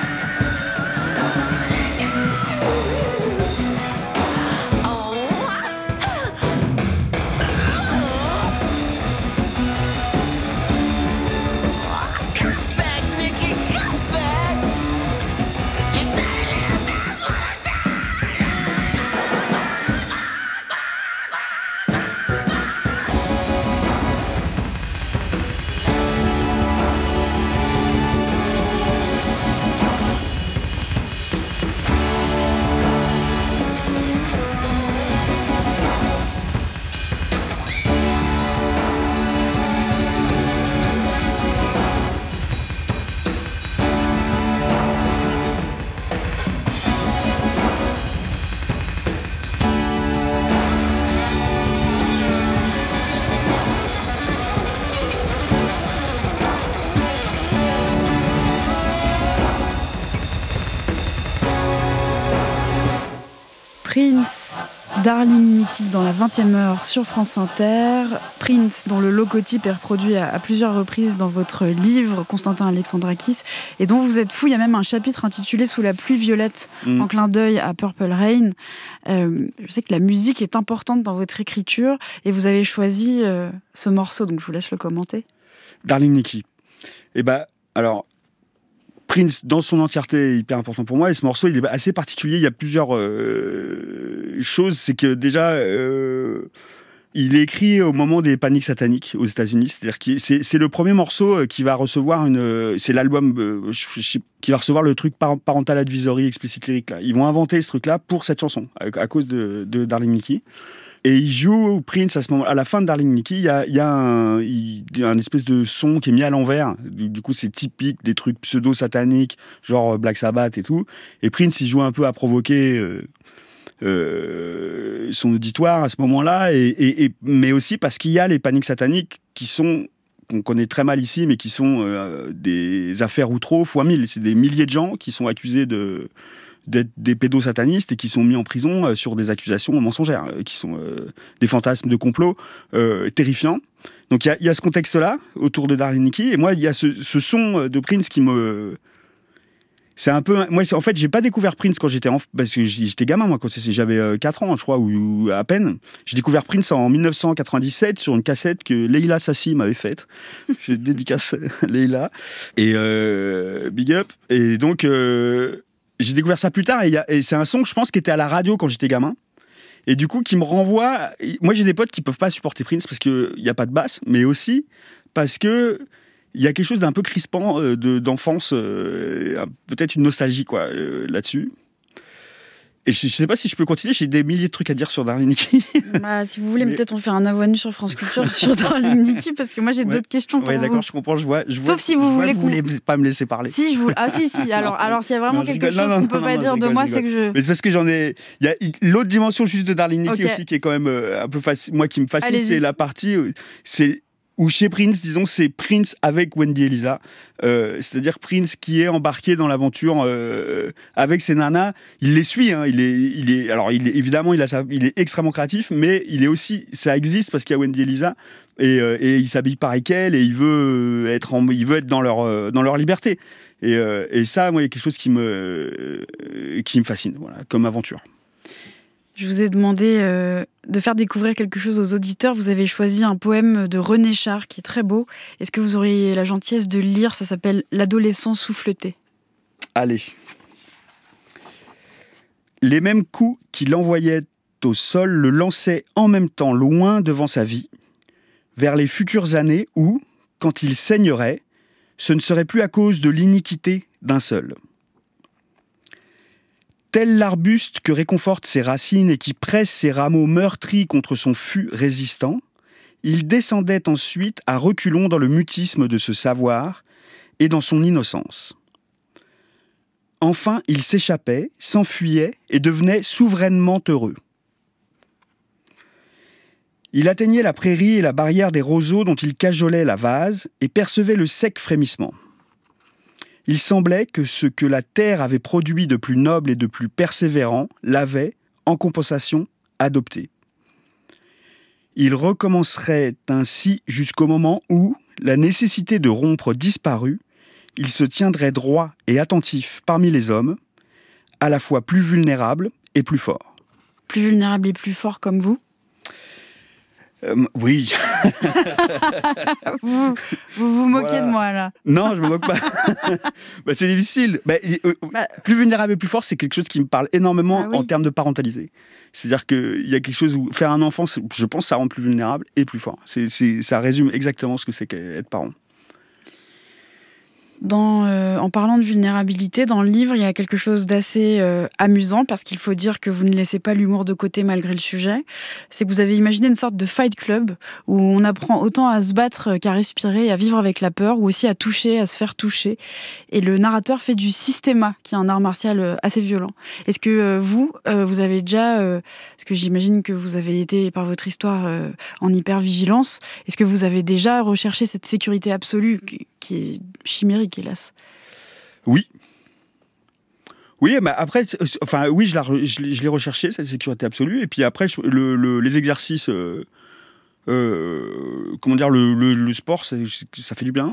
Prince, Darling Nikki dans la vingtième heure sur France Inter. Prince, dont le logotype est reproduit à, à plusieurs reprises dans votre livre, Constantin Alexandrakis, et dont vous êtes fou. Il y a même un chapitre intitulé Sous la pluie violette, mmh. en clin d'œil à Purple Rain. Euh, je sais que la musique est importante dans votre écriture, et vous avez choisi euh, ce morceau, donc je vous laisse le commenter. Darling Nikki. Eh ben, alors... Prince, dans son entièreté, est hyper important pour moi. Et ce morceau, il est assez particulier. Il y a plusieurs euh, choses. C'est que déjà, euh, il est écrit au moment des paniques sataniques aux États-Unis. C'est-à-dire que c'est, c'est le premier morceau qui va recevoir une. C'est l'album euh, qui va recevoir le truc Parental Advisory Explicit Lyric. Là. Ils vont inventer ce truc-là pour cette chanson, à, à cause de, de Darling Nikki. Et il joue Prince à ce moment, à la fin de Darling Nikki, il y a, il y a un, il y a un espèce de son qui est mis à l'envers. Du, du coup, c'est typique des trucs pseudo-sataniques, genre Black Sabbath et tout. Et Prince, il joue un peu à provoquer euh, euh, son auditoire à ce moment-là, et, et, et, mais aussi parce qu'il y a les paniques sataniques qui sont qu'on connaît très mal ici, mais qui sont euh, des affaires ou trop fois mille. C'est des milliers de gens qui sont accusés de, d'être des pédosatanistes et qui sont mis en prison euh, sur des accusations mensongères, euh, qui sont euh, des fantasmes de complot euh, terrifiants. Donc il y, y a ce contexte-là autour de Darling Nikki, et moi il y a ce, ce son de Prince qui me... C'est un peu... Moi, en fait, j'ai pas découvert Prince quand j'étais enfant, parce que j'étais gamin, moi, quand j'avais quatre ans, je crois, ou, ou à peine. J'ai découvert Prince en dix-neuf cent quatre-vingt-dix-sept sur une cassette que Leila Sassi m'avait faite. Je dédicace Leila. Et euh, big up. Et donc, euh, j'ai découvert ça plus tard, et, y a, et c'est un son, je pense, qui était à la radio quand j'étais gamin. Et du coup, qui me renvoie... Moi, j'ai des potes qui peuvent pas supporter Prince parce qu'il n'y a pas de basse, mais aussi parce que il y a quelque chose d'un peu crispant euh, de, d'enfance, euh, peut-être une nostalgie quoi, euh, là-dessus. Et je ne sais pas si je peux continuer, j'ai des milliers de trucs à dire sur Darling Nikki. Bah, si vous voulez, Mais... peut-être on fait un avoine nu sur France Culture sur Darling Nikki, parce que moi j'ai ouais. d'autres questions pour ouais, vous. D'accord, je comprends, je vois. Je Sauf vois, si vous je vois voulez que vous qu'on... voulez pas me laisser parler. Si, je vous... Ah si, si, alors, alors s'il y a vraiment non, quelque rigole. chose non, qu'on ne non, peut non, pas non, dire rigole, de moi, je c'est que je... Mais c'est parce que j'en ai... Il y a l'autre dimension juste de Darling Nikki okay. aussi, qui est quand même euh, un peu facile, moi qui me fascine, Allez-y. c'est la partie... Euh, c'est... Ou chez Prince, disons, c'est Prince avec Wendy et Lisa. Euh, c'est-à-dire Prince qui est embarqué dans l'aventure euh, avec ses nanas. Il les suit. Hein, il est, il est, alors, il est, évidemment, il, a sa, il est extrêmement créatif, mais il est aussi, ça existe parce qu'il y a Wendy et Lisa. Et, euh, et il s'habille pareil qu'elle et il veut être, en, il veut être dans, leur, euh, dans leur liberté. Et, euh, et ça, moi, il y a quelque chose qui me, euh, qui me fascine, voilà, comme aventure. Je vous ai demandé euh, de faire découvrir quelque chose aux auditeurs. Vous avez choisi un poème de René Char qui est très beau. Est-ce que vous auriez la gentillesse de le lire ? Ça s'appelle « L'adolescent souffleté ». Allez. Les mêmes coups qu'il envoyait au sol le lançaient en même temps loin devant sa vie, vers les futures années où, quand il saignerait, ce ne serait plus à cause de l'iniquité d'un seul. Tel l'arbuste que réconfortent ses racines et qui presse ses rameaux meurtris contre son fût résistant, il descendait ensuite à reculons dans le mutisme de ce savoir et dans son innocence. Enfin, il s'échappait, s'enfuyait et devenait souverainement heureux. Il atteignait la prairie et la barrière des roseaux dont il cajolait la vase et percevait le sec frémissement. Il semblait que ce que la terre avait produit de plus noble et de plus persévérant l'avait, en compensation, adopté. Il recommencerait ainsi jusqu'au moment où, la nécessité de rompre disparue, il se tiendrait droit et attentif parmi les hommes, à la fois plus vulnérable et plus fort. Plus vulnérable et plus fort comme vous ? Euh, oui. vous, vous vous moquez voilà. de moi, là. Non, je me moque pas. bah, c'est difficile. Bah, euh, bah, plus vulnérable et plus fort, c'est quelque chose qui me parle énormément ah, oui. en termes de parentalité. C'est-à-dire qu'il y a quelque chose où faire un enfant, je pense, ça rend plus vulnérable et plus fort. C'est, c'est, ça résume exactement ce que c'est qu'être parent. Dans, euh, en parlant de vulnérabilité, dans le livre, il y a quelque chose d'assez euh, amusant, parce qu'il faut dire que vous ne laissez pas l'humour de côté malgré le sujet. C'est que vous avez imaginé une sorte de fight club où on apprend autant à se battre qu'à respirer, à vivre avec la peur, ou aussi à toucher, à se faire toucher. Et le narrateur fait du sistema, qui est un art martial assez violent. Est-ce que euh, vous, euh, vous avez déjà... Euh, parce que j'imagine que vous avez été, par votre histoire, euh, en hypervigilance. Est-ce que vous avez déjà recherché cette sécurité absolue qui, qui est chimérique, hélas? Oui. Oui, mais après, enfin, oui, je, la, je, je l'ai recherché, cette sécurité absolue. Et puis après, je, le, le, les exercices, euh, euh, comment dire, le, le, le sport, ça, ça fait du bien.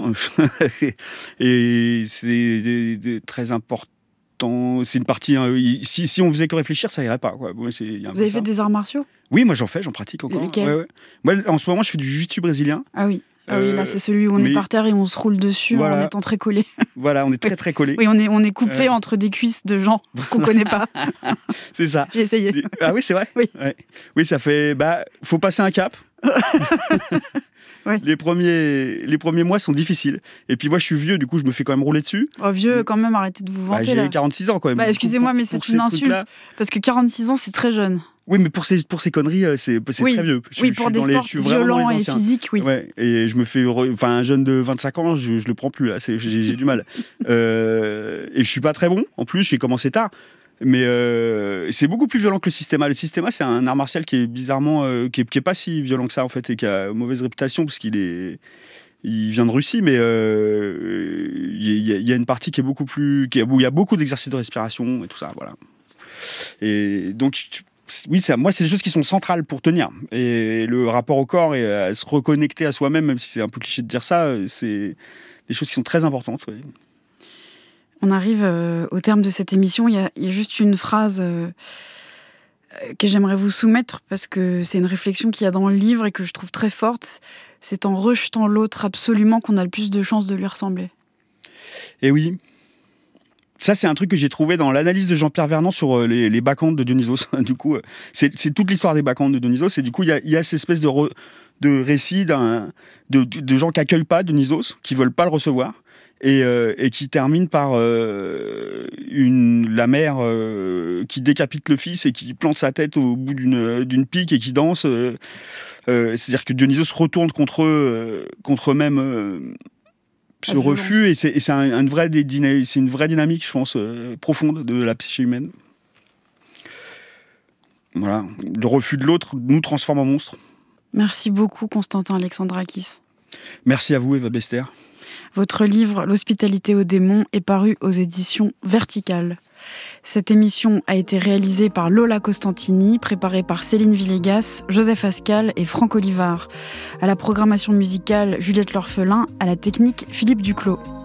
Et c'est des, des, très important. C'est une partie. Hein, si, si on faisait que réfléchir, ça irait pas. Quoi. C'est, y a Vous avez ça. fait des arts martiaux? Oui, moi j'en fais, j'en pratique encore. Lesquels? Ouais, ouais. Moi, en ce moment, je fais du jiu-jitsu brésilien. Ah oui. Ah oui, là c'est celui où on mais... est par terre et on se roule dessus voilà. en étant très collé. Voilà, on est très très collé. Oui, on est, on est couplé euh... entre des cuisses de gens qu'on connaît pas. C'est ça. J'ai essayé. Ah oui, c'est vrai. Oui. Ouais. Oui, ça fait. Bah, faut passer un cap. Ouais. Les premiers, les premiers mois sont difficiles. Et puis moi, je suis vieux, du coup, je me fais quand même rouler dessus. Oh, vieux, quand même, arrêtez de vous vanter. Bah, j'ai là. quarante-six ans quand même. Bah, excusez-moi, pour, mais c'est une insulte. Parce que quarante-six ans, c'est très jeune. Oui, mais pour ces, pour ces conneries, c'est, c'est oui. très vieux. Je, oui, pour je des sports les, violents et physiques, oui. Ouais, et je me fais... Enfin, un jeune de vingt-cinq ans, je, je le prends plus, là. C'est, j'ai, j'ai du mal. euh, et je suis pas très bon, en plus, j'ai commencé tard. Mais euh, c'est beaucoup plus violent que le systéma. Le systéma, c'est un art martial qui est bizarrement... Euh, qui, est, qui est pas si violent que ça, en fait, et qui a mauvaise réputation, parce qu'il est... il vient de Russie, mais il euh, y, y, y a une partie qui est beaucoup plus, qui est, où il y a beaucoup d'exercices de respiration et tout ça, voilà. Et donc, oui, ça, moi, c'est des choses qui sont centrales pour tenir. Et le rapport au corps et à se reconnecter à soi-même, même si c'est un peu cliché de dire ça, c'est des choses qui sont très importantes. Oui. On arrive euh, au terme de cette émission. Il y, y a juste une phrase euh, que j'aimerais vous soumettre parce que c'est une réflexion qu'il y a dans le livre et que je trouve très forte. C'est en rejetant l'autre absolument qu'on a le plus de chances de lui ressembler. Et oui. Ça, c'est un truc que j'ai trouvé dans l'analyse de Jean-Pierre Vernant sur les, les bacchantes de Dionysos. Du coup, c'est, c'est toute l'histoire des bacchantes de Dionysos. Et du coup, il y a, y a cette espèce de, re, de récit d'un, de, de gens qui n'accueillent pas Dionysos, qui ne veulent pas le recevoir, et, euh, et qui terminent par euh, une, la mère euh, qui décapite le fils et qui plante sa tête au bout d'une, d'une pique et qui danse. Euh, euh, c'est-à-dire que Dionysos retourne contre eux, euh, contre eux-mêmes. Euh, ce refus, et c'est, et c'est, un, une vraie dyna- c'est une vraie dynamique, je pense, euh, profonde de la psyché humaine. Voilà. Le refus de l'autre nous transforme en monstre. Merci beaucoup, Constantin Alexandrakis. Merci à vous, Eva Bester. Votre livre « L'hospitalité aux démons » est paru aux éditions Verticales. Cette émission a été réalisée par Lola Costantini, préparée par Céline Villegas, Joseph Ascal et Franck Olivard. À la programmation musicale, Juliette L'Orphelin, à la technique, Philippe Duclos.